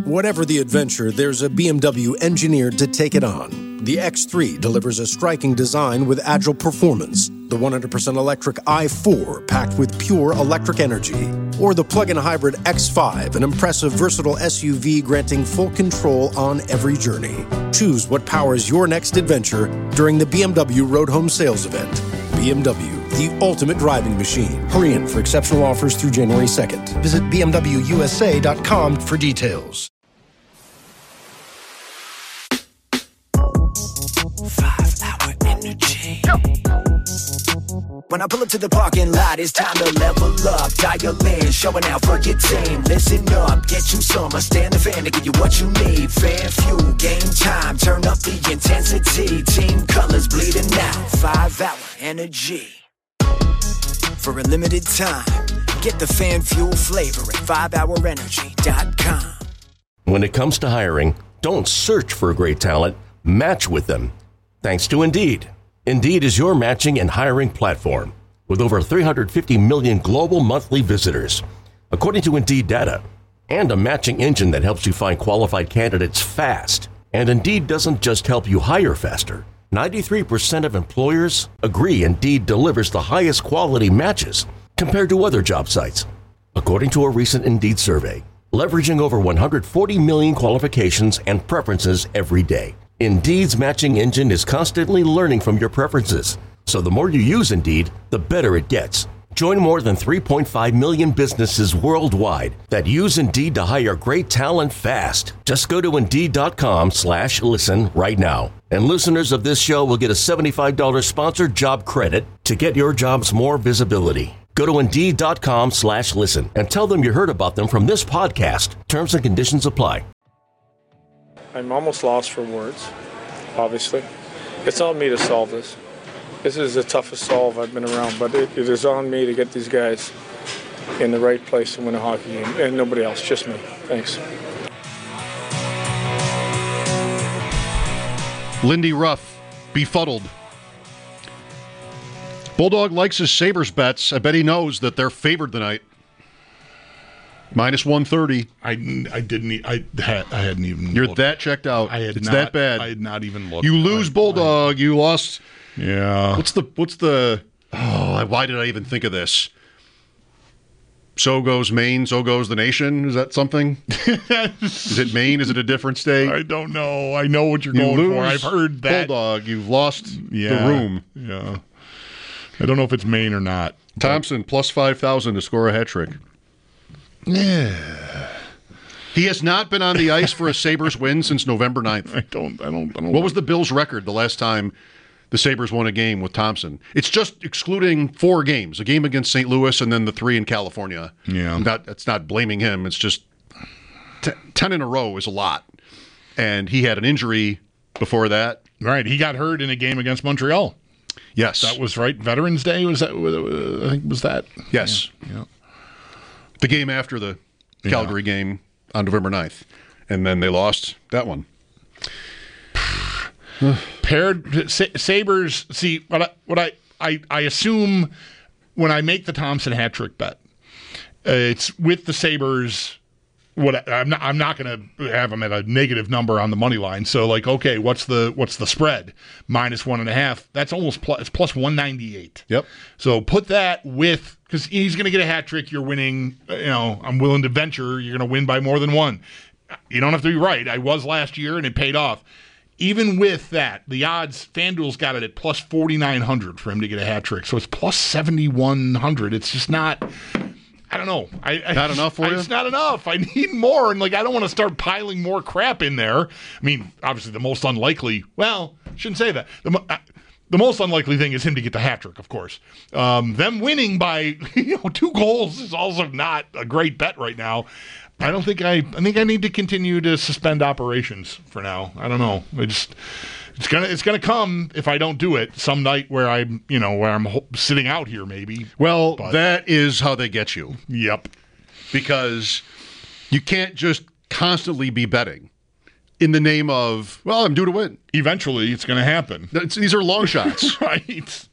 Whatever the adventure, there's a BMW engineered to take it on. The X3 delivers a striking design with agile performance. The 100% electric i4 packed with pure electric energy. Or the plug-in hybrid X5, an impressive, versatile SUV granting full control on every journey. Choose what powers your next adventure during the BMW Road Home Sales Event. BMW, the ultimate driving machine. Hurry in for exceptional offers through January 2nd. Visit bmwusa.com for details. 5-hour energy. When I pull up to the parking lot, it's time to level up. Dial in, showing out for your team. Listen up, get you some. I stand the fan to give you what you need. Fan fuel, game time, turn up the intensity. Team colors bleeding out. 5-hour energy. For a limited time, get the fan fuel flavor at 5hourenergy.com. When it comes to hiring, don't search for great talent, match with them. Thanks to Indeed. Indeed is your matching and hiring platform with over 350 million global monthly visitors, according to Indeed data, and a matching engine that helps you find qualified candidates fast. And Indeed doesn't just help you hire faster. 93% of employers agree Indeed delivers the highest quality matches compared to other job sites, according to a recent Indeed survey, leveraging over 140 million qualifications and preferences every day. Indeed's matching engine is constantly learning from your preferences, so the more you use Indeed, the better it gets. Join more than 3.5 million businesses worldwide that use Indeed to hire great talent fast. Just go to Indeed.com/listen right now. And listeners of this show will get a $75 sponsored job credit to get your jobs more visibility. Go to Indeed.com/listen and tell them you heard about them from this podcast. Terms and conditions apply. I'm almost lost for words, obviously. It's on me to solve this. This is the toughest solve I've been around, but it is on me to get these guys in the right place to win a hockey game, and nobody else, just me. Thanks. Lindy Ruff, befuddled. Bulldog likes his Sabres bets. I bet he knows that they're favored tonight. Minus 130. I hadn't even. You're looked. that checked out. It's that bad. I had not even looked. You lose, Bulldog. You lost. Yeah. What's the? Oh, why did I even think of this? So goes Maine, so goes the nation. Is that something? Is it Maine? Is it a different state? I don't know. I know what you're going for. I've heard that. Bulldog, you've lost the room. Yeah. I don't know if it's Maine or not. Thompson plus 5,000 to score a hat trick. Yeah. He has not been on the ice for a Sabres win since November 9th. I don't. What was the Bills' record the last time the Sabres won a game with Thompson? It's just excluding 4 games, a game against St. Louis and then the 3 in California. Yeah. It's not blaming him. It's just 10 in a row is a lot. And he had an injury before that. Right. He got hurt in a game against Montreal. Yes. That was right. Veterans Day, was that? I think was that. Yes. Yeah. The game after the Calgary game on November 9th. And then they lost that one. Paired Sabres. See what I assume when I make the Thompson hat trick bet, it's with the Sabres. I'm not going to have them at a negative number on the money line. So okay, what's the spread? Minus 1.5. That's almost it's plus 198. Yep. So put that with, because he's going to get a hat trick. You're winning. I'm willing to venture you're going to win by more than one. You don't have to be right. I was last year and it paid off. Even with that, the odds, FanDuel's got it at plus 4,900 for him to get a hat trick. So it's plus 7,100. It's just not. I don't know. Not enough for you? It's not enough. I need more. And I don't want to start piling more crap in there. I mean, obviously the most unlikely, shouldn't say that. The most unlikely thing is him to get the hat trick, of course. Them winning by 2 goals is also not a great bet right now. I think I need to continue to suspend operations for now. I don't know. It's gonna come if I don't do it some night where I'm sitting out here maybe. Well, that is how they get you. Yep. Because you can't just constantly be betting in the name of, I'm due to win. Eventually, it's going to happen. These are long shots. Right.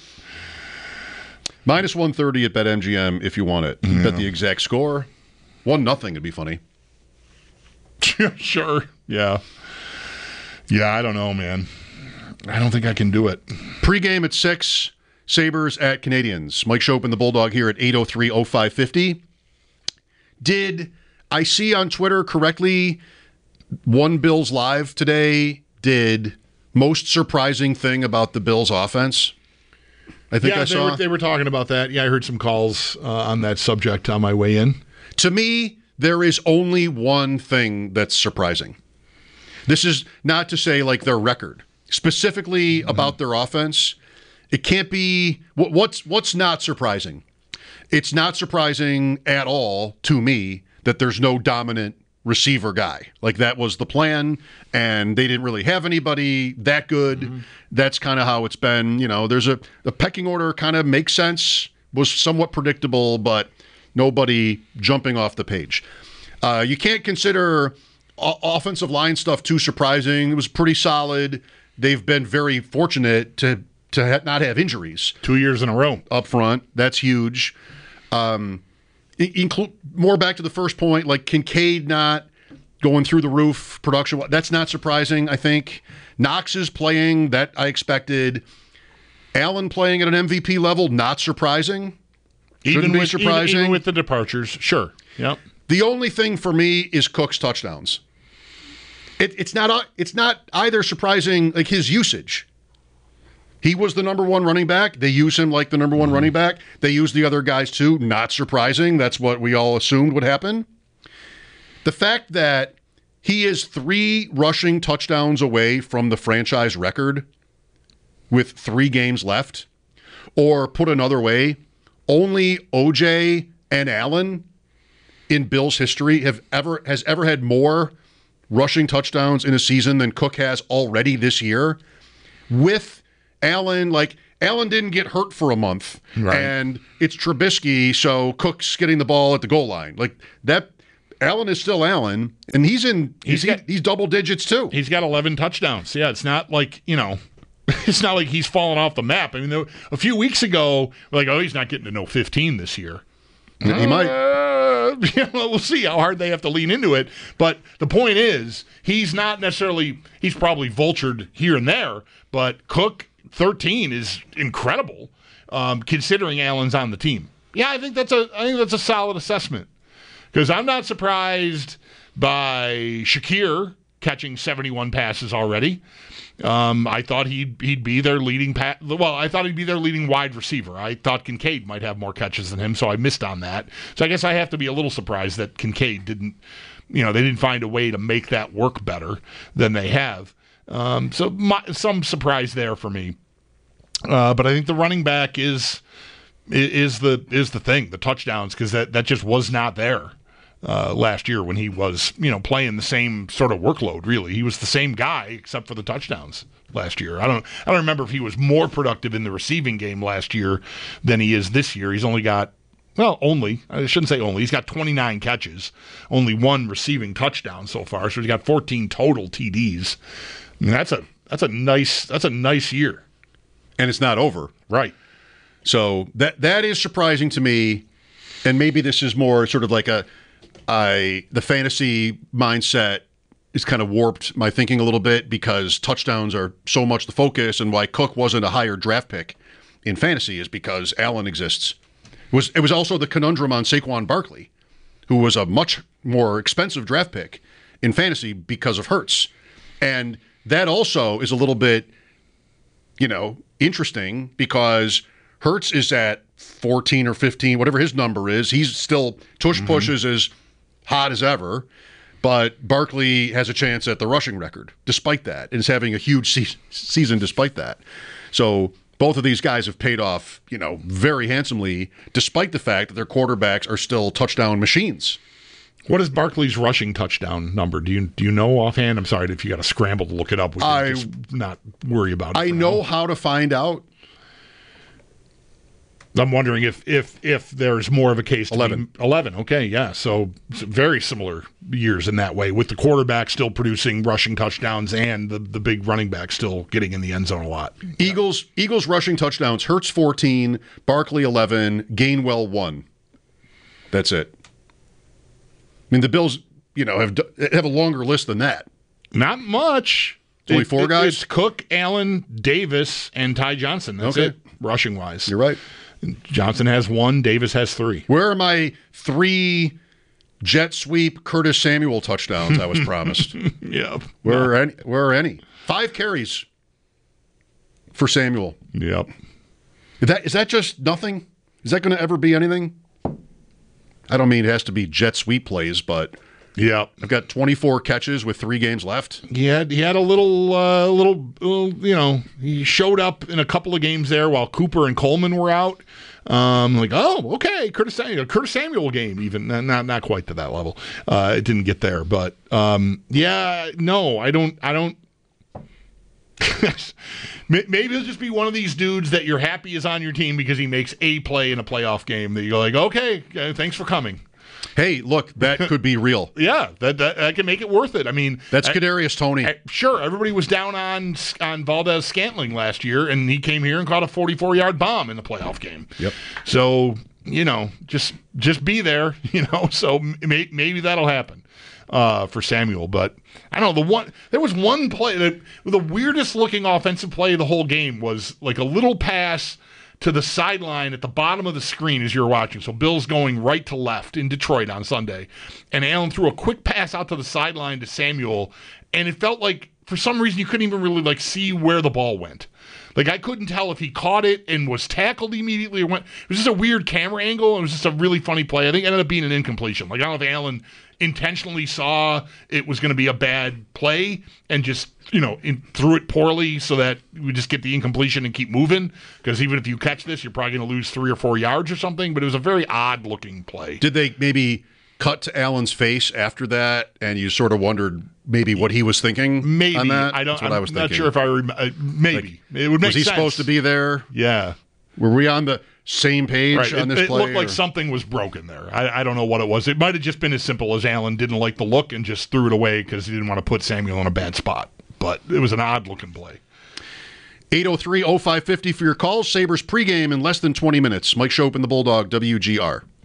Minus 130 at BetMGM if you want it. You bet the exact score. 1-0 would be funny. Sure. Yeah. Yeah, I don't know, man. I don't think I can do it. Pre-game at 6, Sabres at Canadians. Mike Schopp and the Bulldog here at 803-0550. Did I see on Twitter correctly, One Bills Live today did most surprising thing about the Bills offense? I think I saw. They were talking about that. Yeah, I heard some calls on that subject on my way in. To me, there is only one thing that's surprising. This is not to say like their record. Specifically about their offense, it can't be what's not surprising. It's not surprising at all to me that there's no dominant receiver guy. Like that was the plan, and they didn't really have anybody that good. Mm-hmm. That's kind of how it's been. There's the pecking order kind of makes sense, was somewhat predictable, but nobody jumping off the page. You can't consider offensive line stuff too surprising. It was pretty solid. They've been very fortunate to not have injuries. 2 years in a row. Up front. That's huge. More back to the first point, like Kincaid not going through the roof production. That's not surprising, I think. Knox is playing. That I expected. Allen playing at an MVP level, not surprising. Even with the departures, sure. Yep. The only thing for me is Cook's touchdowns. It's not either surprising, like his usage. He was the number one running back. They use him like the number one running back. They use the other guys too. Not surprising. That's what we all assumed would happen. The fact that he is 3 rushing touchdowns away from the franchise record with 3 games left, or put another way, only OJ and Allen in Bills history has ever had more rushing touchdowns in a season than Cook has already this year. With Allen, Allen didn't get hurt for a month, right. And it's Trubisky, so Cook's getting the ball at the goal line. Like that, Allen is still Allen, and he's double digits too. He's got 11 touchdowns. Yeah, it's not like, it's not like he's fallen off the map. I mean, a few weeks ago, we're like, oh, he's not getting to no 15 this year. He might. We'll see how hard they have to lean into it. But the point is, he's probably vultured here and there, but Cook 13 is incredible, considering Allen's on the team. Yeah, I think that's a solid assessment. Because I'm not surprised by Shakir catching 71 passes already. I thought he'd be their leading I thought he'd be their leading wide receiver. I thought Kincaid might have more catches than him, so I missed on that. So I guess I have to be a little surprised that Kincaid didn't, they didn't find a way to make that work better than they have. Some surprise there for me. But I think the running back is the thing, the touchdowns, because that just was not there. Last year when he was, playing the same sort of workload, really. He was the same guy except for the touchdowns last year. I don't remember if he was more productive in the receiving game last year than he is this year. He's only got, I shouldn't say only, he's got 29 catches, only 1 receiving touchdown so far, so he's got 14 total TDs. I mean, that's a nice year. And it's not over. Right. So that is surprising to me, and maybe this is more sort of like the fantasy mindset is kind of warped my thinking a little bit because touchdowns are so much the focus, and why Cook wasn't a higher draft pick in fantasy is because Allen exists. It was also the conundrum on Saquon Barkley, who was a much more expensive draft pick in fantasy because of Hurts. And that also is a little bit, interesting because Hurts is at 14 or 15, whatever his number is. He's still pushes as hot as ever, but Barkley has a chance at the rushing record despite that, and is having a huge season despite that. So both of these guys have paid off, very handsomely, despite the fact that their quarterbacks are still touchdown machines. What is Barkley's rushing touchdown number? Do you know offhand? I'm sorry if you got to scramble to look it up. We can just not worry about it. I know how to find out. I'm wondering if there's more of a case to 11. 11, okay, yeah. So very similar years in that way, with the quarterback still producing rushing touchdowns and the big running back still getting in the end zone a lot. Eagles rushing touchdowns, Hurts 14, Barkley 11, Gainwell 1. That's it. I mean, the Bills, have a longer list than that. Not much. Only 4 guys? It's Cook, Allen, Davis, and Ty Johnson. That's it, rushing-wise. You're right. Johnson has 1, Davis has 3. Where are my 3 jet sweep Curtis Samuel touchdowns I was promised? Yep. Where are any? 5 carries for Samuel. Yep. Is that just nothing? Is that going to ever be anything? I don't mean it has to be jet sweep plays, but yep. I've got 24 catches with 3 games left. He had a little, he showed up in a couple of games there while Cooper and Coleman were out. Okay, Curtis Samuel game, even not quite to that level. It didn't get there, but I don't. Maybe he'll just be one of these dudes that you're happy is on your team because he makes a play in a playoff game that you're like, okay, thanks for coming. Hey, look, that could be real. Yeah, that can make it worth it. I mean, that's Kadarius Toney. Sure, everybody was down on Valdez-Scantling last year, and he came here and caught a 44-yard bomb in the playoff game. Yep. So just be there. So maybe that'll happen for Samuel. But I don't know, there was one play the weirdest looking offensive play of the whole game was like a little pass to the sideline at the bottom of the screen as you're watching. So Bill's going right to left in Detroit on Sunday. And Allen threw a quick pass out to the sideline to Samuel. And it felt like, for some reason, you couldn't even really see where the ball went. Like, I couldn't tell if he caught it and was tackled immediately or went. It was just a weird camera angle. It was just a really funny play. I think it ended up being an incompletion. Like, I don't know if Allen intentionally saw it was going to be a bad play and just, threw it poorly so that we just get the incompletion and keep moving. Because even if you catch this, you're probably going to lose 3 or 4 yards or something. But it was a very odd-looking play. Did they maybe cut to Allen's face after that, and you sort of wondered maybe what he was thinking? Maybe. On that? I'm not sure if I remember. Maybe. It would make sense. Was he supposed to be there? Yeah. Were we on the same page on this play? It looked like something was broken there. I don't know what it was. It might have just been as simple as Allen didn't like the look and just threw it away because he didn't want to put Samuel in a bad spot. But it was an odd-looking play. 803-0550 for your calls. Sabres pregame in less than 20 minutes. Mike Schopp and the Bulldog, WGR.